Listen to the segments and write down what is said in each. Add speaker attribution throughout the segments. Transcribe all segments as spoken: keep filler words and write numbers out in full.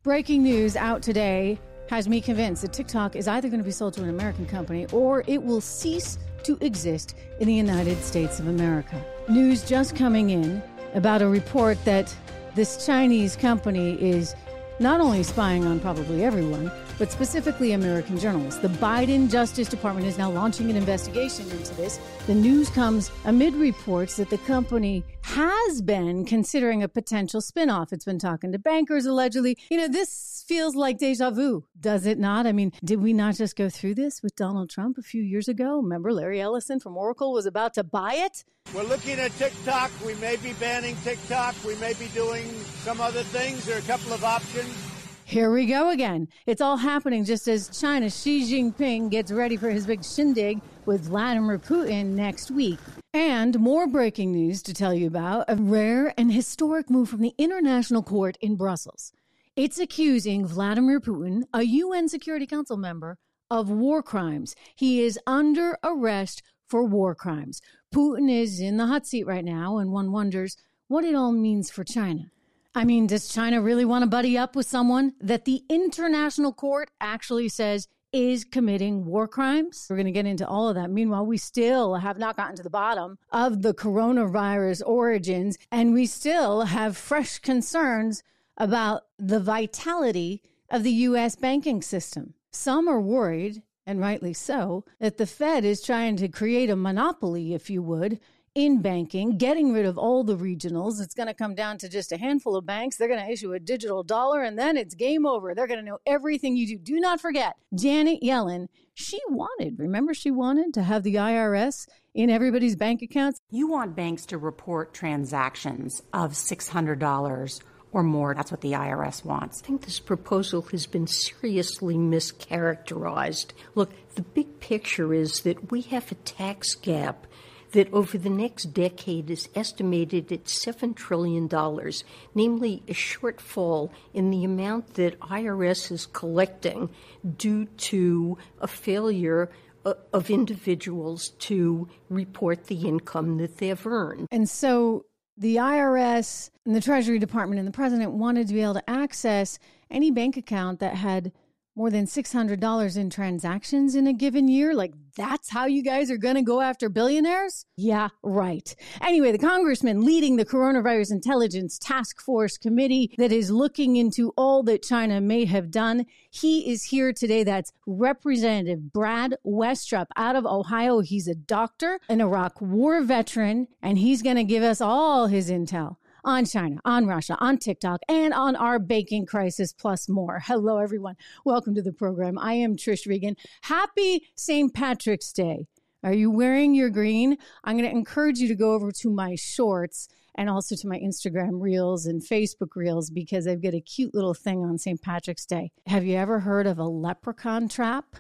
Speaker 1: Breaking news out today has me convinced that TikTok is either going to be sold to an American company or it will cease to exist in the United States of America. News just coming in about a report that this Chinese company is not only spying on probably everyone, but specifically American journalists. The Biden Justice Department is now launching an investigation into this. The news comes amid reports that the company has been considering a potential spinoff. It's been talking to bankers, allegedly. You know, this feels like deja vu, does it not? I mean, did we not just go through this with Donald Trump a few years ago? Remember, Larry Ellison from Oracle was about to buy it?
Speaker 2: We're looking at TikTok. We may be banning TikTok. We may be doing some other things. There are a couple of options.
Speaker 1: Here we go again. It's all happening just as China's Xi Jinping gets ready for his big shindig with Vladimir Putin next week. And more breaking news to tell you about, a rare and historic move from the International Court in Brussels. It's accusing Vladimir Putin, a U N Security Council member, of war crimes. He is under arrest for war crimes. Putin is in the hot seat right now, and one wonders what it all means for China. I mean, does China really want to buddy up with someone that the International Court actually says is committing war crimes? We're going to get into all of that. Meanwhile, we still have not gotten to the bottom of the coronavirus origins, and we still have fresh concerns about the vitality of the U S banking system. Some are worried, and rightly so, that the Fed is trying to create a monopoly, if you would, in banking, getting rid of all the regionals. It's going to come down to just a handful of banks. They're going to issue a digital dollar, and then it's game over. They're going to know everything you do. Do not forget, Janet Yellen, she wanted, remember she wanted to have the I R S in everybody's bank accounts?
Speaker 3: You want banks to report transactions of six hundred dollars or more. That's what the I R S wants.
Speaker 4: I think this proposal has been seriously mischaracterized. Look, the big picture is that we have a tax gap that over the next decade is estimated at seven trillion dollars, namely a shortfall in the amount that I R S is collecting due to a failure of individuals to report the income that they've earned.
Speaker 1: And so the I R S and the Treasury Department and the president wanted to be able to access any bank account that had more than six hundred dollars in transactions in a given year. Like, that's how you guys are going to go after billionaires? Yeah, right. Anyway, the congressman leading the Coronavirus Intelligence Task Force Committee that is looking into all that China may have done, he is here today. That's Representative Brad Westrup out of Ohio. He's a doctor, an Iraq war veteran, and he's going to give us all his intel on China, on Russia, on TikTok, and on our banking crisis, plus more. Hello, everyone. Welcome to the program. I am Trish Regan. Happy Saint Patrick's Day. Are you wearing your green? I'm going to encourage you to go over to my shorts and also to my Instagram Reels and Facebook Reels because I've got a cute little thing on Saint Patrick's Day. Have you ever heard of a leprechaun trap?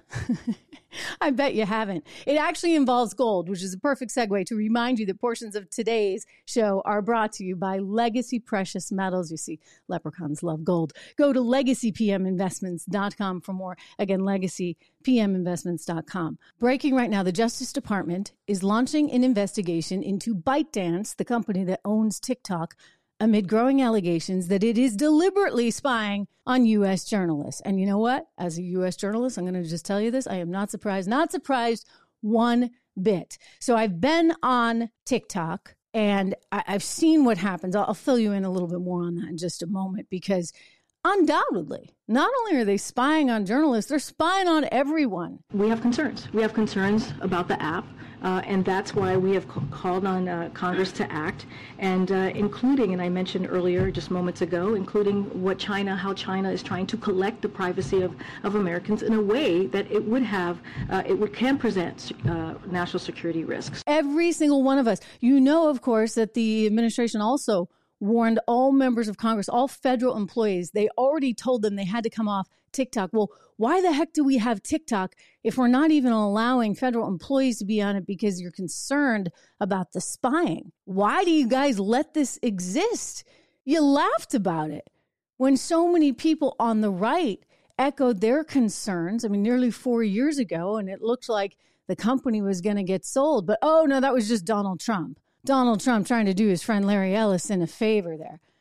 Speaker 1: I bet you haven't. It actually involves gold, which is a perfect segue to remind you that portions of today's show are brought to you by Legacy Precious Metals. You see, leprechauns love gold. Go to legacy p m investments dot com for more. Again, legacy p m investments dot com. Breaking right now, the Justice Department is launching an investigation into ByteDance, the company that owns TikTok, amid growing allegations that it is deliberately spying on U S journalists. And you know what? As a U S journalist, I'm going to just tell you this. I am not surprised, not surprised one bit. So I've been on TikTok and I- I've seen what happens. I'll-, I'll fill you in a little bit more on that in just a moment because undoubtedly, not only are they spying on journalists, they're spying on everyone.
Speaker 5: We have concerns. We have concerns about the app, uh, and that's why we have c- called on uh, Congress to act, and uh, including, and I mentioned earlier, just moments ago, including what China, how China is trying to collect the privacy of, of Americans in a way that it would have, uh, it would, can present uh, national security risks.
Speaker 1: Every single one of us. You know, of course, that the administration also warned all members of Congress, all federal employees, they already told them they had to come off TikTok. Well, why the heck do we have TikTok if we're not even allowing federal employees to be on it because you're concerned about the spying? Why do you guys let this exist? You laughed about it when so many people on the right echoed their concerns. I mean, nearly four years ago, and it looked like the company was going to get sold. But, oh, no, that was just Donald Trump. Donald Trump trying to do his friend Larry Ellison a favor there.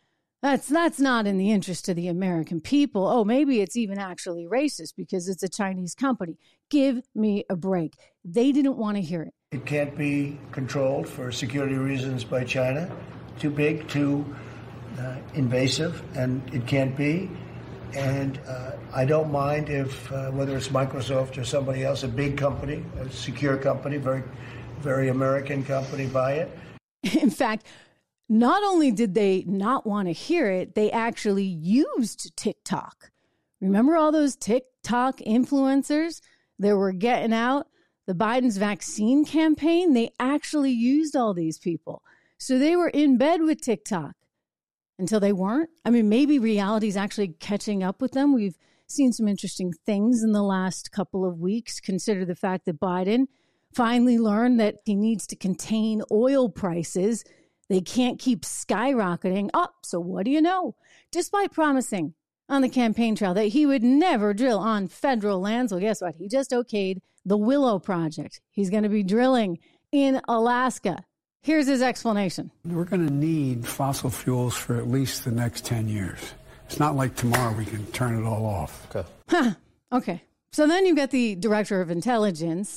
Speaker 1: That's that's not in the interest of the American people. Oh, maybe it's even actually racist because it's a Chinese company. Give me a break. They didn't want to hear it.
Speaker 6: It can't be controlled for security reasons by China. Too big, too uh, invasive, and it can't be. And uh, I don't mind if, uh, whether it's Microsoft or somebody else, a big company, a secure company, very, very American company, buy it.
Speaker 1: In fact, not only did they not want to hear it, they actually used TikTok. Remember all those TikTok influencers that were getting out the Biden's vaccine campaign? They actually used all these people. So they were in bed with TikTok until they weren't. I mean, maybe reality is actually catching up with them. We've seen some interesting things in the last couple of weeks. Consider the fact that Biden finally learned that he needs to contain oil prices. They can't keep skyrocketing up. So what do you know? Despite promising on the campaign trail that he would never drill on federal lands, well, guess what? He just okayed the Willow Project. He's going to be drilling in Alaska. Here's his explanation.
Speaker 7: We're going to need fossil fuels for at least the next ten years. It's not like tomorrow we can turn it all off.
Speaker 6: Okay.
Speaker 1: Huh. Okay. So then you've got the director of intelligence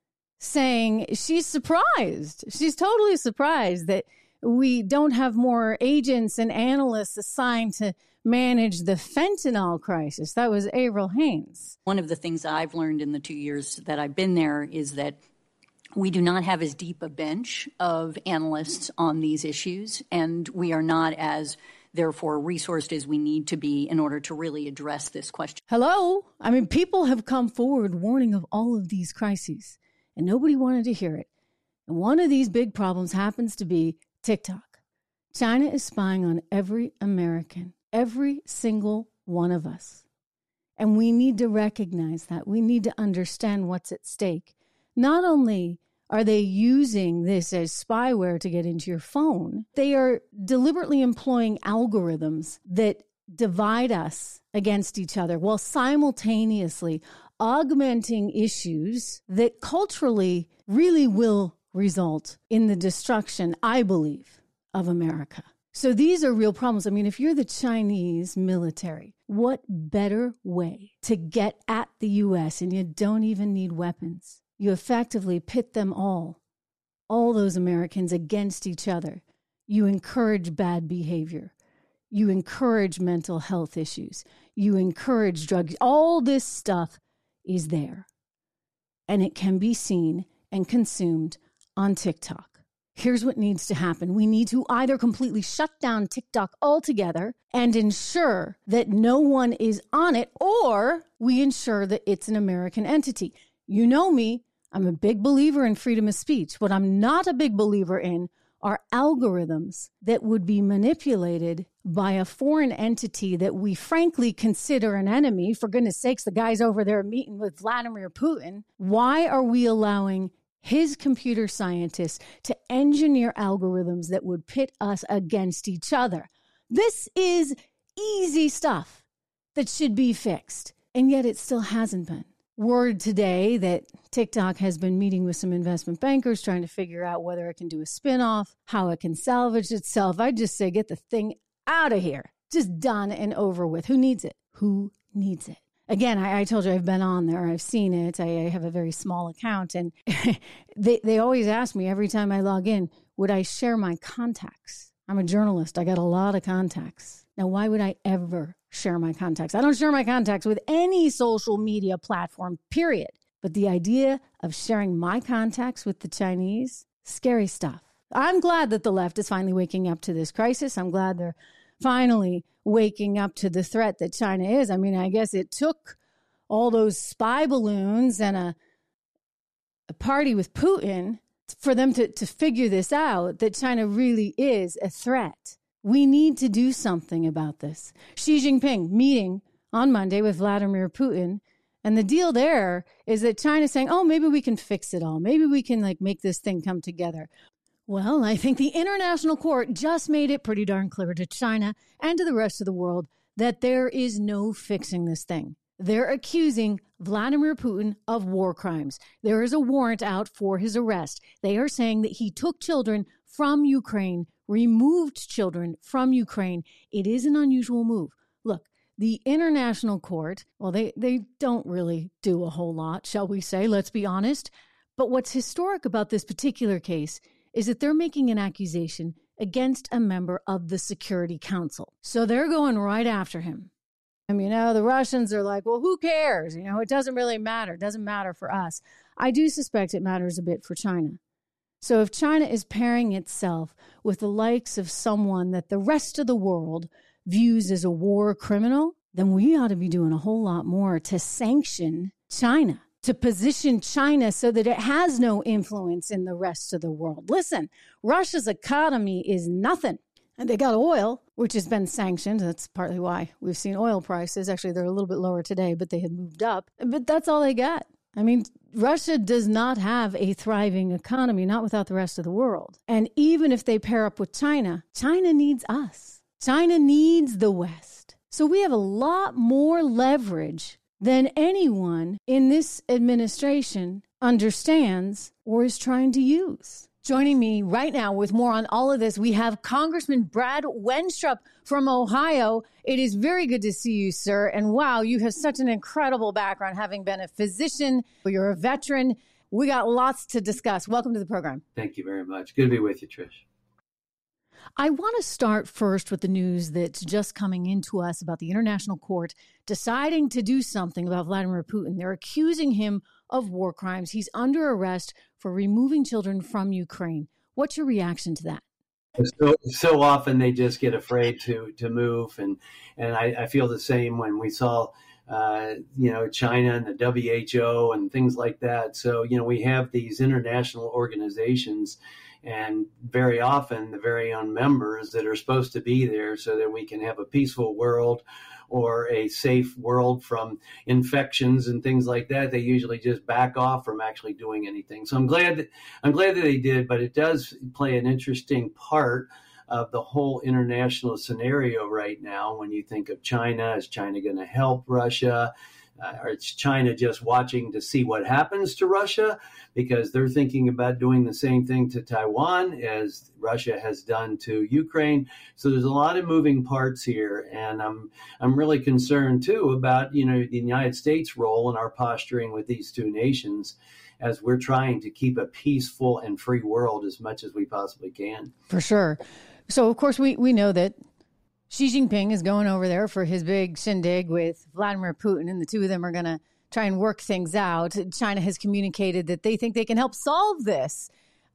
Speaker 1: saying she's surprised. She's totally surprised that we don't have more agents and analysts assigned to manage the fentanyl crisis. That was Avril Haines.
Speaker 8: One of the things I've learned in the two years that I've been there is that we do not have as deep a bench of analysts on these issues, and we are not as, therefore, resourced as we need to be in order to really address this question.
Speaker 1: Hello? I mean, people have come forward warning of all of these crises, and nobody wanted to hear it. And one of these big problems happens to be TikTok. China is spying on every American, every single one of us. And we need to recognize that. We need to understand what's at stake. Not only are they using this as spyware to get into your phone, they are deliberately employing algorithms that divide us against each other while simultaneously augmenting issues that culturally really will result in the destruction, I believe, of America. So these are real problems. I mean, if you're the Chinese military, what better way to get at the U S and you don't even need weapons? You effectively pit them all, all those Americans against each other. You encourage bad behavior. You encourage mental health issues. You encourage drugs. All this stuff is there. And it can be seen and consumed on TikTok. Here's what needs to happen. We need to either completely shut down TikTok altogether and ensure that no one is on it, or we ensure that it's an American entity. You know me, I'm a big believer in freedom of speech. What I'm not a big believer in are algorithms that would be manipulated by a foreign entity that we frankly consider an enemy. For goodness sakes, the guy's over there meeting with Vladimir Putin. Why are we allowing his computer scientists to engineer algorithms that would pit us against each other? This is easy stuff that should be fixed, and yet it still hasn't been. Word today that TikTok has been meeting with some investment bankers trying to figure out whether it can do a spinoff, how it can salvage itself. I just say get the thing out of here. Just done and over with. Who needs it? Who needs it? Again, I, I told you I've been on there. I've seen it. I, I have a very small account. And they, they always ask me every time I log in, would I share my contacts? I'm a journalist. I got a lot of contacts. Now, why would I ever share my contacts? I don't share my contacts with any social media platform, period. But the idea of sharing my contacts with the Chinese, scary stuff. I'm glad that the left is finally waking up to this crisis. I'm glad they're finally waking up to the threat that China is. I mean, I guess it took all those spy balloons and a, a party with Putin for them to, to figure this out, that China really is a threat. We need to do something about this. Xi Jinping meeting on Monday with Vladimir Putin. And the deal there is that China's saying, oh, maybe we can fix it all. Maybe we can like make this thing come together. Well, I think the International Court just made it pretty darn clear to China and to the rest of the world that there is no fixing this thing. They're accusing Vladimir Putin of war crimes. There is a warrant out for his arrest. They are saying that he took children from Ukraine removed children from Ukraine. It is an unusual move. Look, the International Court, well, they, they don't really do a whole lot, shall we say, let's be honest. But what's historic about this particular case is that they're making an accusation against a member of the Security Council. So they're going right after him. I mean, you know, the Russians are like, well, who cares? You know, it doesn't really matter. It doesn't matter for us. I do suspect it matters a bit for China. So if China is pairing itself with the likes of someone that the rest of the world views as a war criminal, then we ought to be doing a whole lot more to sanction China, to position China so that it has no influence in the rest of the world. Listen, Russia's economy is nothing. And they got oil, which has been sanctioned. That's partly why we've seen oil prices. Actually, they're a little bit lower today, but they had moved up. But that's all they got. I mean, Russia does not have a thriving economy, not without the rest of the world. And even if they pair up with China, China needs us. China needs the West. So we have a lot more leverage than anyone in this administration understands or is trying to use. Joining me right now with more on all of this, we have Congressman Brad Wenstrup from Ohio. It is very good to see you, sir. And wow, you have such an incredible background, having been a physician. You're a veteran. We got lots to discuss. Welcome to the program.
Speaker 9: Thank you very much. Good to be with you, Trish.
Speaker 1: I want to start first with the news that's just coming into us about the International Court deciding to do something about Vladimir Putin. They're accusing him of war crimes. He's under arrest for removing children from Ukraine. What's your reaction to that?
Speaker 9: So, so often they just get afraid to to move, and and I, I feel the same when we saw uh, you know China and the W H O and things like that. So you know we have these international organizations, and very often the very own members that are supposed to be there so that we can have a peaceful world or a safe world from infections and things like that, they usually just back off from actually doing anything. So I'm glad that, I'm glad that they did, but it does play an interesting part of the whole international scenario right now. When you think of China, is China going to help Russia? Uh, or it's China just watching to see what happens to Russia, because they're thinking about doing the same thing to Taiwan as Russia has done to Ukraine. So there's a lot of moving parts here, and I'm I'm really concerned too about you know the United States' role in our posturing with these two nations, as we're trying to keep a peaceful and free world as much as we possibly can.
Speaker 1: For sure. So of course we we know that Xi Jinping is going over there for his big shindig with Vladimir Putin, and the two of them are going to try and work things out. China has communicated that they think they can help solve this.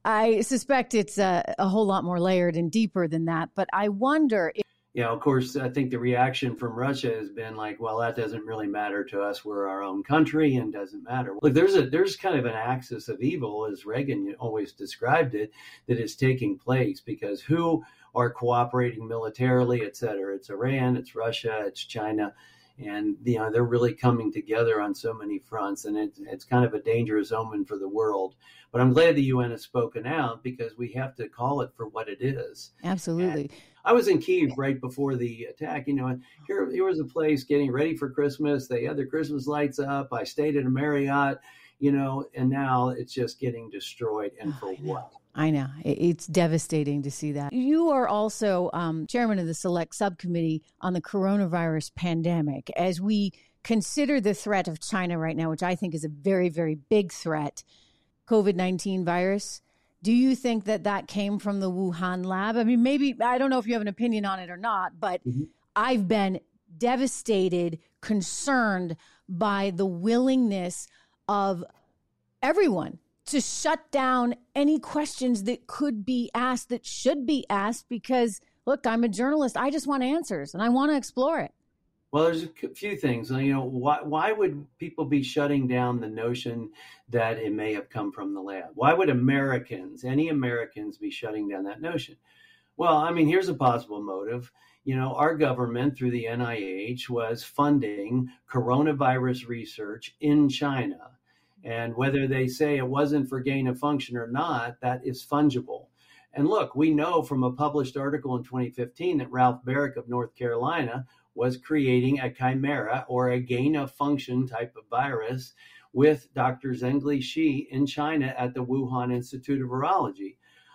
Speaker 1: I suspect it's a, a whole lot more layered and deeper than that, but I wonder if...
Speaker 9: Yeah, of course, I think the reaction from Russia has been like, well, that doesn't really matter to us. We're our own country and doesn't matter. Look, there's a there's kind of an axis of evil, as Reagan always described it, that is taking place, because who are cooperating militarily, et cetera? It's Iran, it's Russia, it's China. And, you know, they're really coming together on so many fronts, and it, it's kind of a dangerous omen for the world. But I'm glad the U N has spoken out, because we have to call it for what it is.
Speaker 1: Absolutely.
Speaker 9: And I was in Kyiv right before the attack. You know, here, here was a place getting ready for Christmas. They had their Christmas lights up. I stayed at a Marriott, you know, and now it's just getting destroyed. And for what?
Speaker 1: I know. It's devastating to see that. You are also um, chairman of the Select Subcommittee on the Coronavirus Pandemic. As we consider the threat of China right now, which I think is a very, very big threat, COVID nineteen virus, do you think that that came from the Wuhan lab? I mean, maybe, I don't know if you have an opinion on it or not, but mm-hmm. I've been devastated, concerned by the willingness of everyone to shut down any questions that could be asked, that should be asked, because, look, I'm a journalist. I just want answers, and I want to explore it.
Speaker 9: Well, there's a few things. You know, why, why would people be shutting down the notion that it may have come from the lab? Why would Americans, any Americans, be shutting down that notion? Well, I mean, here's a possible motive. You know, our government, through the N I H, was funding coronavirus research in China. And whether they say it wasn't for gain of function or not, that is fungible. And look, we know from a published article in twenty fifteen that Ralph Barrick of North Carolina was creating a chimera, or a gain of function type of virus, with Doctor Zhengli Shi in China at the Wuhan Institute of Virology.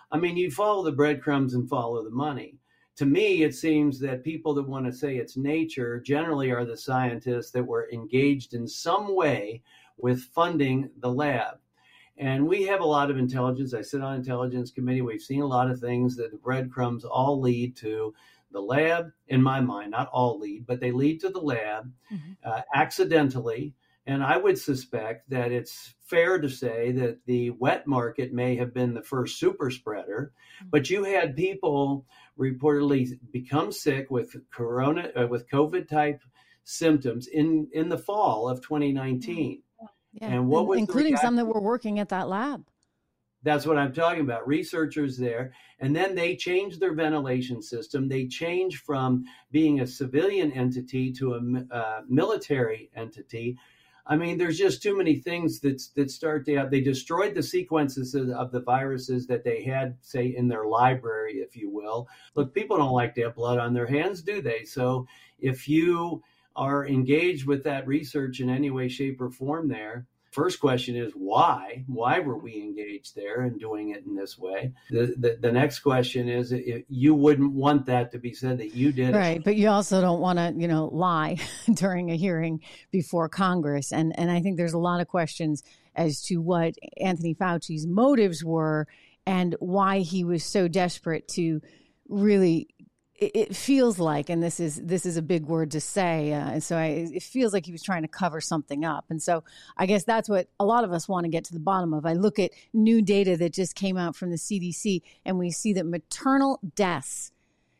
Speaker 9: I mean, you follow the breadcrumbs and follow the money. To me, it seems that people that want to say it's nature generally are the scientists that were engaged in some way with funding the lab. And we have a lot of intelligence. I sit on intelligence committee. We've seen a lot of things that the breadcrumbs all lead to the lab, in my mind, not all lead, but they lead to the lab mm-hmm. uh, accidentally. And I would suspect that it's fair to say that the wet market may have been the first super spreader, mm-hmm. but you had people reportedly become sick with corona, uh, with COVID type symptoms in, in the fall of twenty nineteen.
Speaker 1: Yeah.
Speaker 9: And what was
Speaker 1: including some that were working at that lab.
Speaker 9: That's what I'm talking about. Researchers there. And then they changed their ventilation system. They changed from being a civilian entity to a uh, military entity. I mean, there's just too many things that, that start to have. They destroyed the sequences of, of the viruses that they had, say, in their library, if you will. Look, people don't like to have blood on their hands, do they? So if you are engaged with that research in any way, shape, or form there, first question is why? Why were we engaged there and doing it in this way? The the, the next question is if you wouldn't want that to be said that you did
Speaker 1: right,
Speaker 9: it.
Speaker 1: But you also don't want to, you know, lie during a hearing before Congress. And and I think there's a lot of questions as to what Anthony Fauci's motives were and why he was so desperate to really. It feels like, and this is this is a big word to say, uh, and so I, it feels like he was trying to cover something up. And so I guess that's what a lot of us want to get to the bottom of. I look at new data that just came out from the C D C, and we see that maternal deaths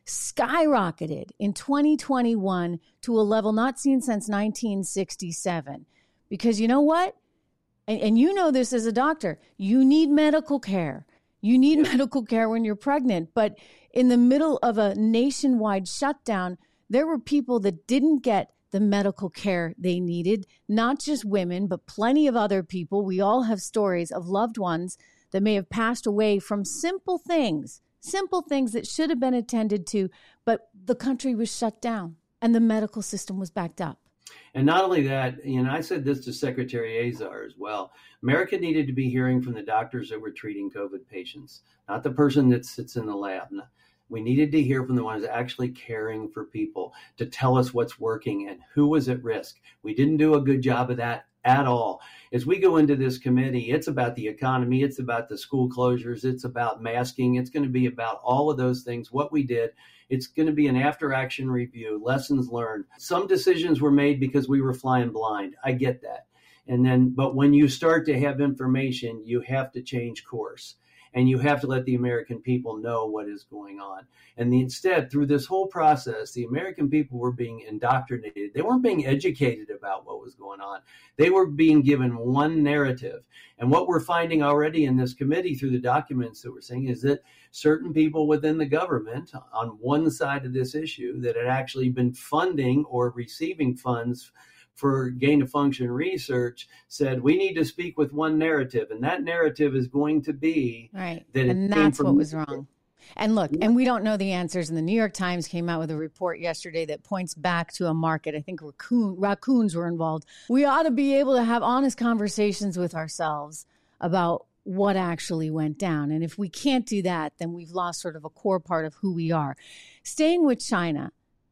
Speaker 1: skyrocketed in twenty twenty-one to a level not seen since nineteen sixty-seven. Because you know what? And, and you know this as a doctor, you need medical care. You need medical care when you're pregnant, but in the middle of a nationwide shutdown, there were people that didn't get the medical care they needed, not just women, but plenty of other people. We all have stories of loved ones that may have passed away from simple things, simple things that should have been attended to, but the country was shut down and the medical system was backed up.
Speaker 9: And not only that, you know, I said this to Secretary Azar as well. America needed to be hearing from the doctors that were treating COVID patients, not the person that sits in the lab. We needed to hear from the ones actually caring for people to tell us what's working and who was at risk. We didn't do a good job of that at all. As we go into this committee, it's about the economy. It's about the school closures. It's about masking. It's going to be about all of those things, what we did. It's going to be an after-action review, lessons learned. Some decisions were made because we were flying blind. I get that. And then, but when you start to have information, you have to change course. And you have to let the American people know what is going on. And the, instead, through this whole process, the American people were being indoctrinated. They weren't being educated about what was going on. They were being given one narrative. And what we're finding already in this committee through the documents that we're seeing is that certain people within the government on one side of this issue that had actually been funding or receiving funds for gain of function research said we need to speak with one narrative, and that narrative is going to be
Speaker 1: right.
Speaker 9: that it
Speaker 1: and
Speaker 9: came
Speaker 1: that's
Speaker 9: from
Speaker 1: what was wrong. And look, and we don't know the answers. And the New York Times came out with a report yesterday that points back to a market. I think raccoon, raccoons were involved. We ought to be able to have honest conversations with ourselves about what actually went down. And if we can't do that, then we've lost sort of a core part of who we are. Staying with China,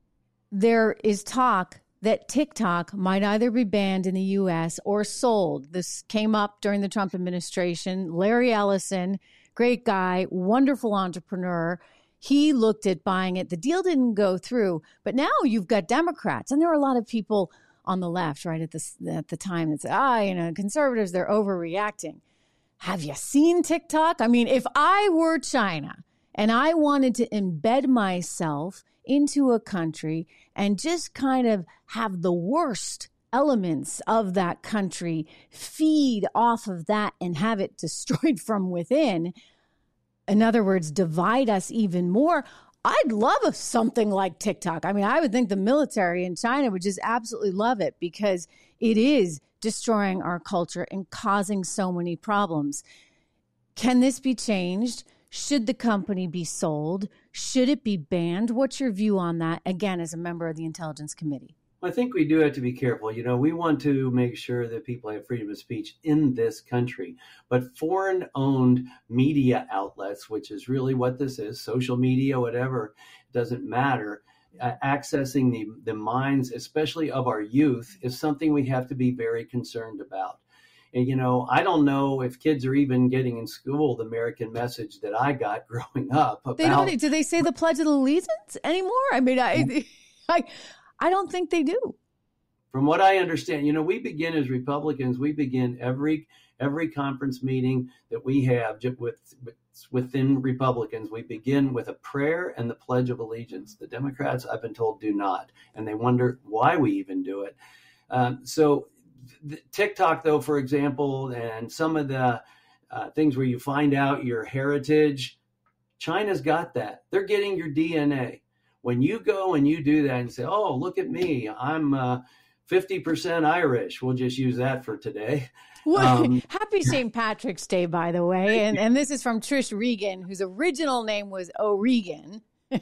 Speaker 1: there is talk that TikTok might either be banned in the U S or sold. This came up during the Trump administration. Larry Ellison, great guy, wonderful entrepreneur. He looked at buying it. The deal didn't go through, but now you've got Democrats, and there are a lot of people on the left, right, at the, at the time that say, ah, you know, conservatives, they're overreacting. Have you seen TikTok? I mean, if I were China and I wanted to embed myself into a country and just kind of have the worst elements of that country feed off of that and have it destroyed from within, in other words, divide us even more, I'd love something like TikTok. I mean, I would think the military in China would just absolutely love it because it is destroying our culture and causing so many problems. Can this be changed? Should the company be sold? Should it be banned? What's your view on that, again, as a member of the Intelligence Committee?
Speaker 9: I think we do have to be careful. You know, we want to make sure that people have freedom of speech in this country, but foreign-owned media outlets, which is really what this is, social media, whatever, doesn't matter. Uh, accessing the, the minds, especially of our youth, is something we have to be very concerned about. And, you know, I don't know if kids are even getting in school the American message that I got growing up. About,
Speaker 1: they don't. Do they say the Pledge of Allegiance anymore? I mean, I, I, I don't think they do.
Speaker 9: From what I understand, you know, we begin as Republicans. We begin every every conference meeting that we have with, with within Republicans. We begin with a prayer and the Pledge of Allegiance. The Democrats, I've been told, do not, and they wonder why we even do it. Um, so. The TikTok, though, for example, and some of the uh, things where you find out your heritage, China's got that. They're getting your D N A. When you go and you do that and say, oh, look at me, I'm uh, fifty percent Irish. We'll just use that for today.
Speaker 1: Well, um, happy Saint Patrick's Day, by the way. And, and this is from Trish Regan, whose original name was O'Regan.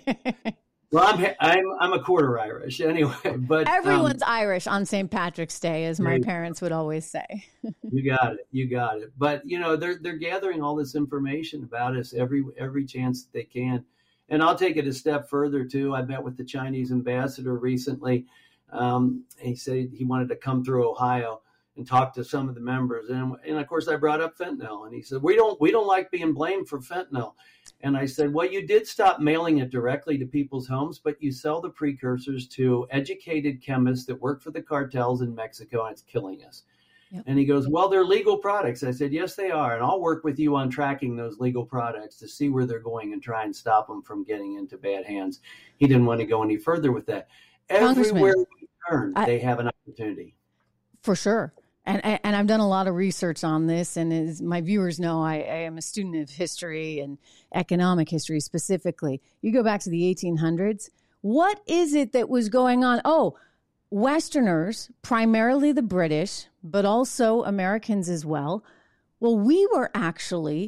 Speaker 9: Well, I'm I'm I'm a quarter Irish anyway, but
Speaker 1: everyone's
Speaker 9: um,
Speaker 1: Irish on Saint Patrick's Day, as my parents would always say.
Speaker 9: You got it, you got it. But you know, they're they're gathering all this information about us every every chance that they can, and I'll take it a step further too. I met with the Chinese ambassador recently. Um, he said he wanted to come through Ohio and talk to some of the members, and and of course I brought up fentanyl, and he said we don't we don't like being blamed for fentanyl. And I said, well, you did stop mailing it directly to people's homes, but you sell the precursors to educated chemists that work for the cartels in Mexico, and it's killing us. Yep. And he goes, well, they're legal products. I said, yes, they are. And I'll work with you on tracking those legal products to see where they're going and try and stop them from getting into bad hands. He didn't want to go any further with that. Everywhere we turn, I, they have an opportunity.
Speaker 1: For sure. And, and I've done a lot of research on this, and as my viewers know, I, I am a student of history and economic history specifically. You go back to the eighteen hundreds, what is it that was going on? Oh, Westerners, primarily the British, but also Americans as well. Well, we were actually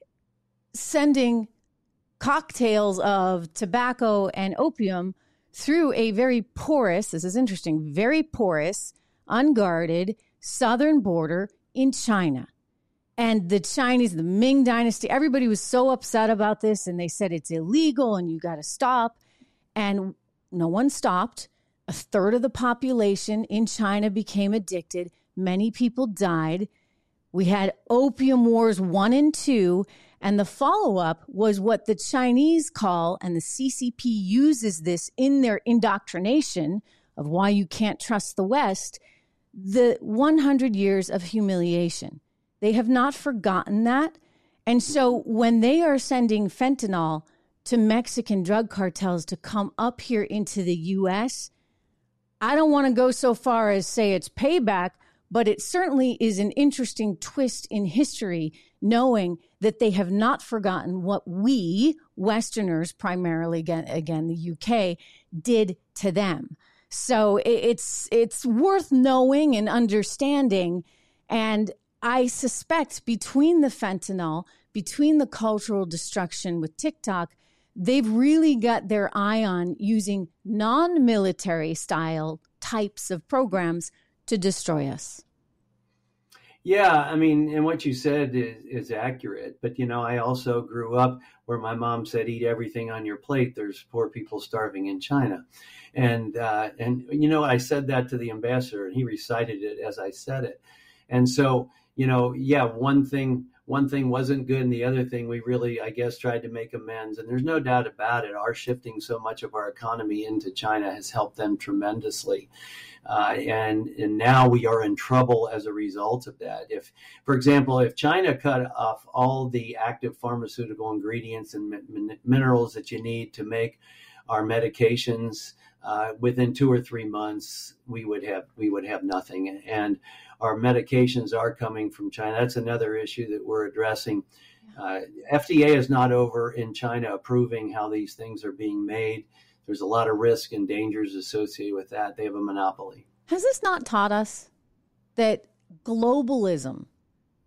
Speaker 1: sending cocktails of tobacco and opium through a very porous, this is interesting, very porous, unguarded southern border in China. And the Chinese, the Ming Dynasty, everybody was so upset about this, and they said it's illegal and you got to stop. And no one stopped. A third of the population in China became addicted. Many people died. We had opium wars one and two, and the follow-up was what the Chinese call, and the C C P uses this in their indoctrination of why you can't trust the West, the one hundred years of humiliation. They have not forgotten that. And so when they are sending fentanyl to Mexican drug cartels to come up here into the U S, I don't want to go so far as say it's payback, but it certainly is an interesting twist in history, knowing that they have not forgotten what we, Westerners, primarily, again, again the U K, did to them. So it's it's worth knowing and understanding. And I suspect between the fentanyl, between the cultural destruction with TikTok, they've really got their eye on using non-military style types of programs to destroy us.
Speaker 9: Yeah, I mean, and what you said is, is accurate. But, you know, I also grew up where my mom said, eat everything on your plate. There's poor people starving in China. And, uh, and you know, I said that to the ambassador, and he recited it as I said it. And so, you know, yeah, one thing one thing wasn't good, and the other thing we really, I guess, tried to make amends. And there's no doubt about it. Our shifting so much of our economy into China has helped them tremendously. Uh, and, and now we are in trouble as a result of that. If, for example, if China cut off all the active pharmaceutical ingredients and min- minerals that you need to make our medications, uh, within two or three months, we would have we would have nothing. And our medications are coming from China. That's another issue that we're addressing. Uh, F D A is not over in China approving how these things are being made. There's a lot of risk and dangers associated with that. They have a monopoly.
Speaker 1: Has this not taught us that globalism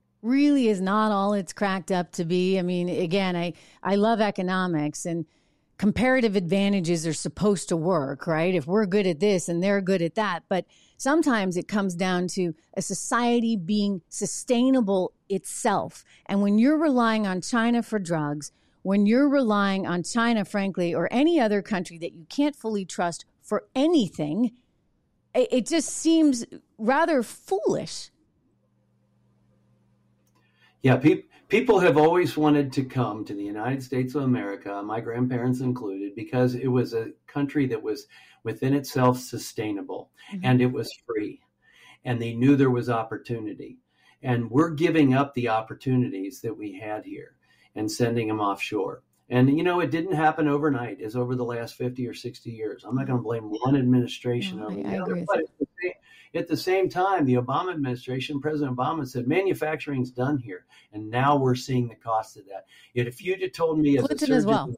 Speaker 1: really is not all it's cracked up to be? I mean, again, I, I love economics, and comparative advantages are supposed to work, right? If we're good at this and they're good at that. But sometimes it comes down to a society being sustainable itself. And when you're relying on China for drugs, when you're relying on China, frankly, or any other country that you can't fully trust for anything, it just seems rather foolish.
Speaker 9: Yeah, pe- people have always wanted to come to the United States of America, my grandparents included, because it was a country that was within itself sustainable, mm-hmm. and it was free, and they knew there was opportunity. And we're giving up the opportunities that we had here and sending them offshore. And, you know, it didn't happen overnight. It's over the last fifty or sixty years. I'm not going to blame one administration
Speaker 1: no,
Speaker 9: over
Speaker 1: I,
Speaker 9: the
Speaker 1: I
Speaker 9: other. But at the, same, at the same time, the Obama administration, President Obama said, manufacturing's done here. And now we're seeing the cost of that. Yet if you'd have told me as
Speaker 1: Clinton
Speaker 9: a surgeon,
Speaker 1: as well.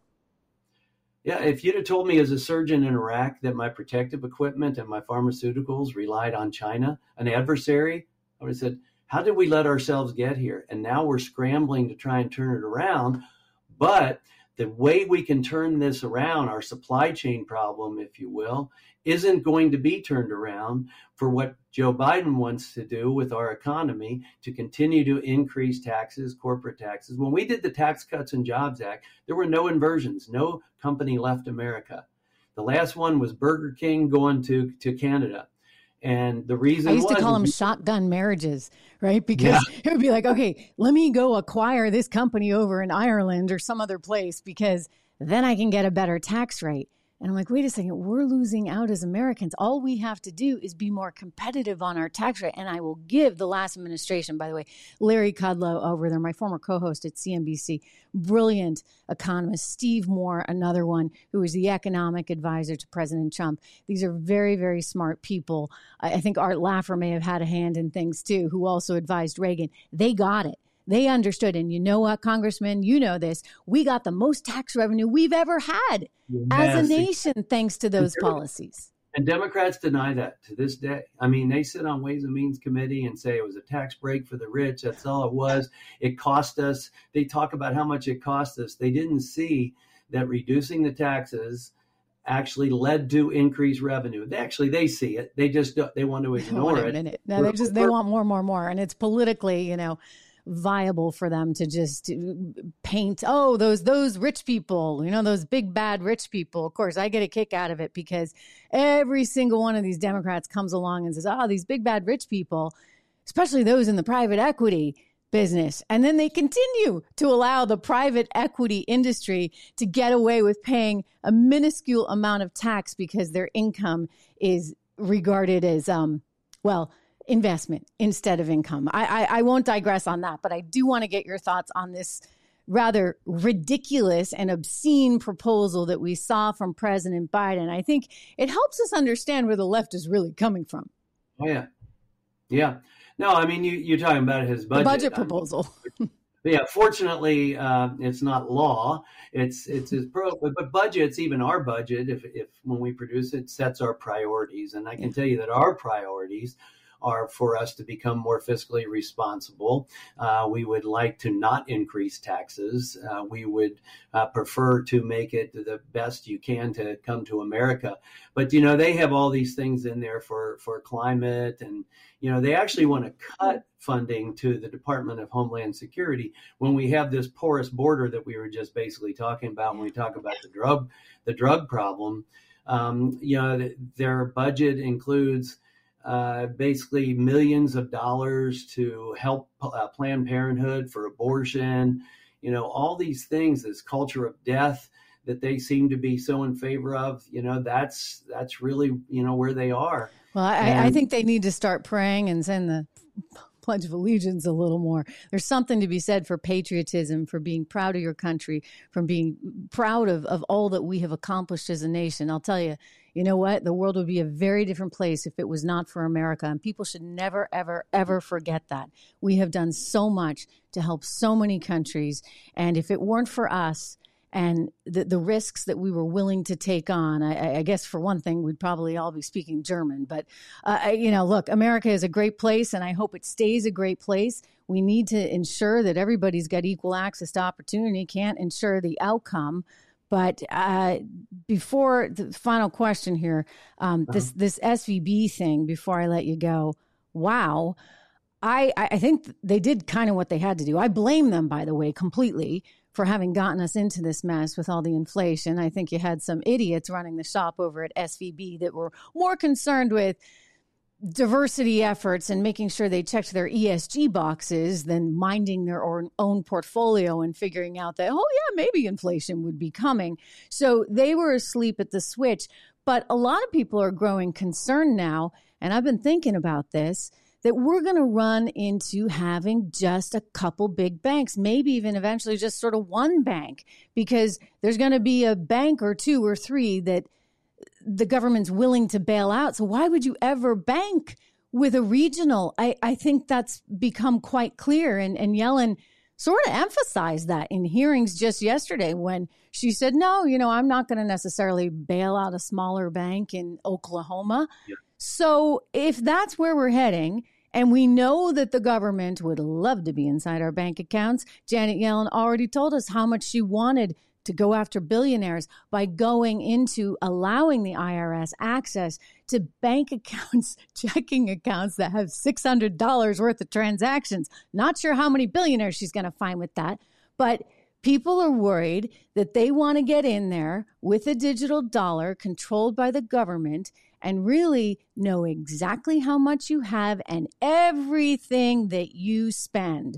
Speaker 9: Yeah, if you'd have told me as a surgeon in Iraq that my protective equipment and my pharmaceuticals relied on China, an adversary, I would have said, how did we let ourselves get here? And now we're scrambling to try and turn it around. But the way we can turn this around, our supply chain problem, if you will, isn't going to be turned around for what Joe Biden wants to do with our economy, to continue to increase taxes, corporate taxes. When we did the Tax Cuts and Jobs Act, there were no inversions. No company left America. The last one was Burger King going to, to Canada. And the reason
Speaker 1: I used
Speaker 9: was,
Speaker 1: to call them shotgun marriages, right? Because yeah. it would be like, okay, let me go acquire this company over in Ireland or some other place because then I can get a better tax rate. And I'm like, wait a second, we're losing out as Americans. All we have to do is be more competitive on our tax rate. And I will give the last administration, by the way, Larry Kudlow over there, my former co-host at C N B C, brilliant economist, Steve Moore, another one who is the economic advisor to President Trump. These are very, very smart people. I think Art Laffer may have had a hand in things too, who also advised Reagan. They got it. They understood. And you know what, Congressman, you know this. We got the most tax revenue we've ever had yes. as a nation, thanks to those and policies.
Speaker 9: And Democrats deny that to this day. I mean, they sit on Ways and Means Committee and say it was a tax break for the rich. That's all it was. It cost us. They talk about how much it cost us. They didn't see that reducing the taxes actually led to increased revenue. They actually, they see it. They just, they want to ignore
Speaker 1: it.
Speaker 9: it.
Speaker 1: No, they just, they want more, more, more. And it's politically, you know, viable for them to just paint, oh, those those rich people, you know, those big bad rich people. Of course, I get a kick out of it because every single one of these Democrats comes along and says, oh, these big bad rich people, especially those in the private equity business. And then they continue to allow the private equity industry to get away with paying a minuscule amount of tax because their income is regarded as, um, well, investment instead of income. I, I, I won't digress on that, but I do want to get your thoughts on this rather ridiculous and obscene proposal that we saw from President Biden. I think it helps us understand where the left is really coming from.
Speaker 9: Oh, yeah. Yeah. No, I mean, you, you're talking about his budget.
Speaker 1: The budget proposal.
Speaker 9: I mean, yeah, fortunately, uh, it's not law. It's it's his pro, but, but budgets, even our budget, if if when we produce it, sets our priorities. And I can yeah. tell you that our priorities are for us to become more fiscally responsible. Uh, we would like to not increase taxes. Uh, we would uh, prefer to make it the best you can to come to America. But, you know, they have all these things in there for, for climate. And, you know, they actually want to cut funding to the Department of Homeland Security when we have this porous border that we were just basically talking about when we talk about the drug, the drug problem. Um, you know, their budget includes Uh, basically millions of dollars to help uh, Planned Parenthood for abortion, you know, all these things, this culture of death that they seem to be so in favor of, you know, that's that's really, you know, where they are.
Speaker 1: Well, I, and, I think they need to start praying and send the Pledge of Allegiance a little more. There's something to be said for patriotism, for being proud of your country, from being proud of, of all that we have accomplished as a nation. I'll tell you, you know what? The world would be a very different place if it was not for America. And people should never, ever, ever forget that. We have done so much to help so many countries. And if it weren't for us and the, the risks that we were willing to take on, I, I guess for one thing, we'd probably all be speaking German. But, uh, you know, look, America is a great place, and I hope it stays a great place. We need to ensure that everybody's got equal access to opportunity. Can't ensure the outcome, But uh, before the final question here, um, uh-huh. this this S V B thing, before I let you go, wow. I, I think they did kind of what they had to do. I blame them, by the way, completely for having gotten us into this mess with all the inflation. I think you had some idiots running the shop over at S V B that were more concerned with diversity efforts and making sure they checked their E S G boxes than minding their own portfolio and figuring out that, oh, yeah, maybe inflation would be coming. So they were asleep at the switch. But a lot of people are growing concerned now, and I've been thinking about this, that we're going to run into having just a couple big banks, maybe even eventually just sort of one bank, because there's going to be a bank or two or three that the government's willing to bail out. So why would you ever bank with a regional? I, I think that's become quite clear. And, and Yellen sort of emphasized that in hearings just yesterday when she said, no, you know, I'm not going to necessarily bail out a smaller bank in Oklahoma. Yeah. So if that's where we're heading, and we know that the government would love to be inside our bank accounts, Janet Yellen already told us how much she wanted to go after billionaires by going into allowing the I R S access to bank accounts, checking accounts that have six hundred dollars worth of transactions. Not sure how many billionaires she's going to find with that, but people are worried that they want to get in there with a digital dollar controlled by the government and really know exactly how much you have and everything that you spend.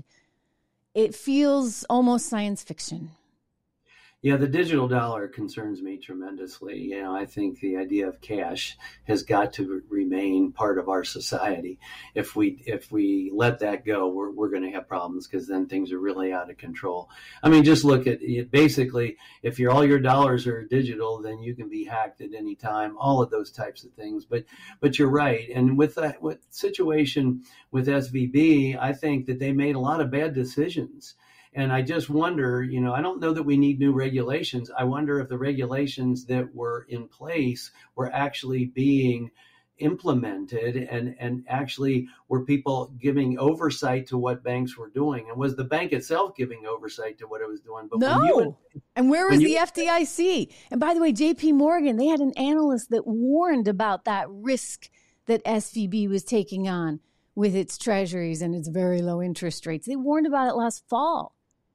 Speaker 1: It feels almost science fiction.
Speaker 9: Yeah, the digital dollar concerns me tremendously. You know, I think the idea of cash has got to remain part of our society. If we if we let that go, we're we're going to have problems because then things are really out of control. I mean, just look at it. Basically, if your all your dollars are digital, then you can be hacked at any time. All of those types of things. But but you're right. And with that with situation with S V B, I think that they made a lot of bad decisions. And I just wonder, you know, I don't know that we need new regulations. I wonder if the regulations that were in place were actually being implemented and, and actually were people giving oversight to what banks were doing. And was the bank itself giving oversight to what it was doing?
Speaker 1: But no. When you, and where was the you, F D I C? And by the way, J P Morgan, they had an analyst that warned about that risk that S V B was taking on with its treasuries and its very low interest rates. They warned about it last fall.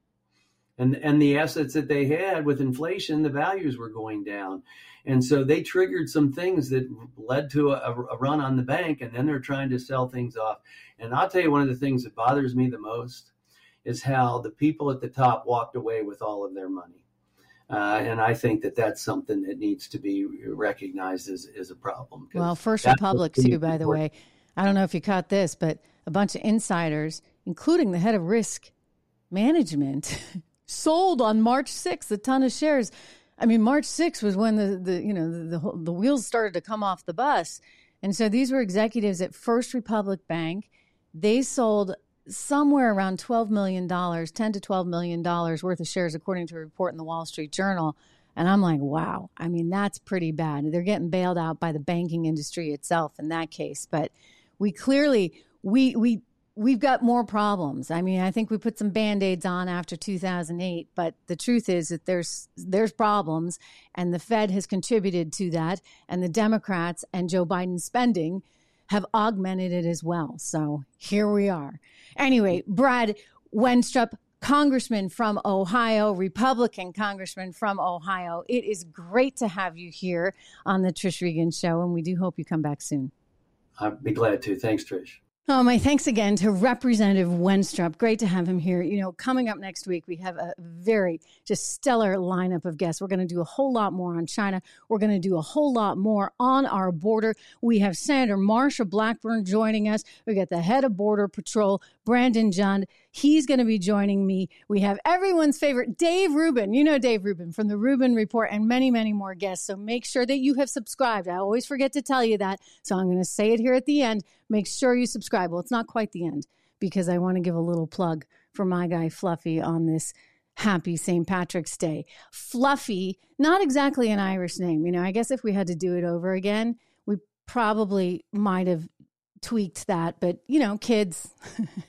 Speaker 9: And and the assets that they had with inflation, the values were going down. And so they triggered some things that led to a, a run on the bank, and then they're trying to sell things off. And I'll tell you, one of the things that bothers me the most is how the people at the top walked away with all of their money. Uh, and I think that that's something that needs to be recognized as, as a problem.
Speaker 1: Well, First Republic, too, by the way. I don't know if you caught this, but a bunch of insiders, including the head of risk management, sold on March sixth a ton of shares. I mean, March sixth was when the, the you know the, the the wheels started to come off the bus, and so these were executives at First Republic Bank. They sold somewhere around twelve million dollars, ten to twelve million dollars worth of shares, according to a report in the Wall Street Journal. And I'm like, wow. I mean, that's pretty bad. They're getting bailed out by the banking industry itself in that case. But we clearly we we. We've got more problems. I mean, I think we put some Band-Aids on after two thousand eight, but the truth is that there's there's problems, and the Fed has contributed to that, and the Democrats and Joe Biden's spending have augmented it as well. So here we are. Anyway, Brad Wenstrup, Congressman from Ohio, Republican Congressman from Ohio. It is great to have you here on the Trish Regan Show, and we do hope you come back soon.
Speaker 9: I'd be glad to. Thanks, Trish.
Speaker 1: Oh, my thanks again to Representative Wenstrup. Great to have him here. You know, coming up next week, we have a very just stellar lineup of guests. We're going to do a whole lot more on China. We're going to do a whole lot more on our border. We have Senator Marsha Blackburn joining us. We got the head of Border Patrol, Brandon Jund. He's going to be joining me. We have everyone's favorite, Dave Rubin. You know Dave Rubin from the Rubin Report, and many, many more guests. So make sure that you have subscribed. I always forget to tell you that, so I'm going to say it here at the end. Make sure you subscribe. Well, it's not quite the end, because I want to give a little plug for my guy Fluffy on this happy Saint Patrick's Day. Fluffy, not exactly an Irish name. You know, I guess if we had to do it over again, we probably might have tweaked that, but you know, kids,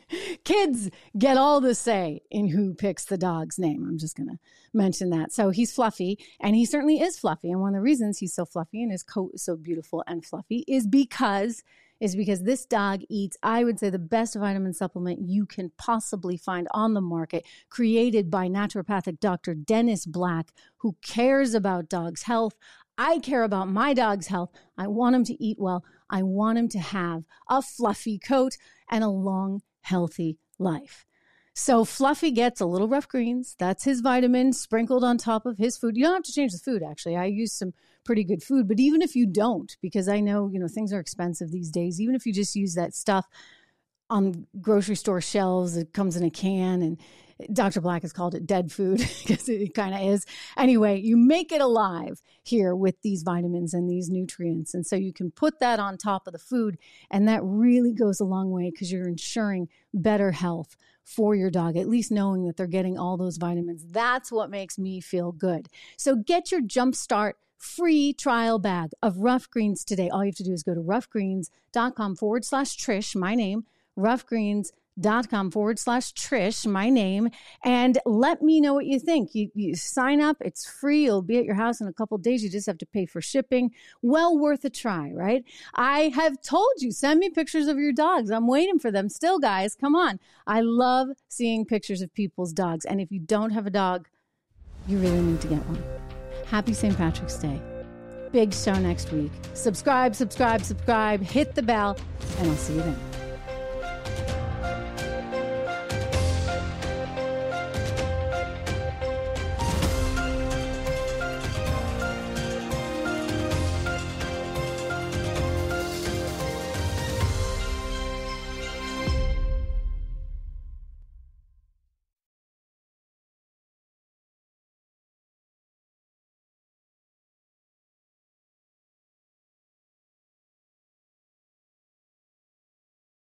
Speaker 1: kids get all the say in who picks the dog's name. I'm just going to mention that. So he's fluffy, and he certainly is fluffy. And one of the reasons he's so fluffy and his coat is so beautiful and fluffy is because is because this dog eats, I would say, the best vitamin supplement you can possibly find on the market, created by naturopathic Doctor Dennis Black, who cares about dogs' health. I care about my dog's health. I want him to eat well. I want him to have a fluffy coat and a long, healthy life. So Fluffy gets a little Rough Greens. That's his vitamin sprinkled on top of his food. You don't have to change the food, actually. I use some pretty good food. But even if you don't, because I know, you know, things are expensive these days, even if you just use that stuff on grocery store shelves, it comes in a can, and Doctor Black has called it dead food because it kind of is. Anyway, you make it alive here with these vitamins and these nutrients. And so you can put that on top of the food, and that really goes a long way because you're ensuring better health for your dog, at least knowing that they're getting all those vitamins. That's what makes me feel good. So get your Jumpstart free trial bag of Rough Greens today. All you have to do is go to roughgreens.com forward slash Trish, my name, roughgreens.com forward slash Trish, my name, and let me know what you think. You, you sign up. It's free. It'll be at your house in a couple of days. You just have to pay for shipping. Well worth a try, right? I have told you, send me pictures of your dogs. I'm waiting for them still, guys. Come on. I love seeing pictures of people's dogs. And if you don't have a dog, you really need to get one. Happy Saint Patrick's Day. Big show next week. Subscribe, subscribe, subscribe. Hit the bell, and I'll see you then.